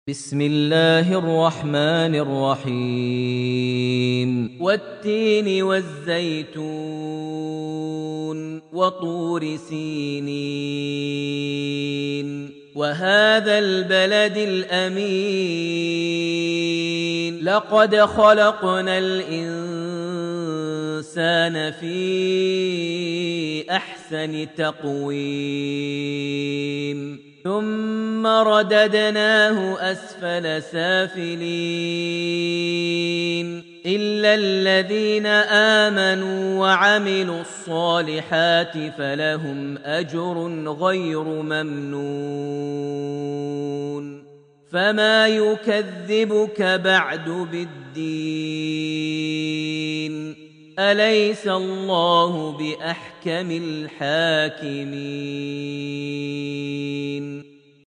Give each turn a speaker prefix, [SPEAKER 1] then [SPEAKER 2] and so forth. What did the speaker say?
[SPEAKER 1] بسم الله الرحمن الرحيم والتين والزيتون وطور سينين وهذا البلد الأمين لقد خلقنا الإنسان في أحسن تقويم ثم رددناه أسفل سافلين إلا الذين آمنوا وعملوا الصالحات فلهم أجر غير ممنون فما يكذبك بعد بالدين أليس الله بأحكم الحاكمين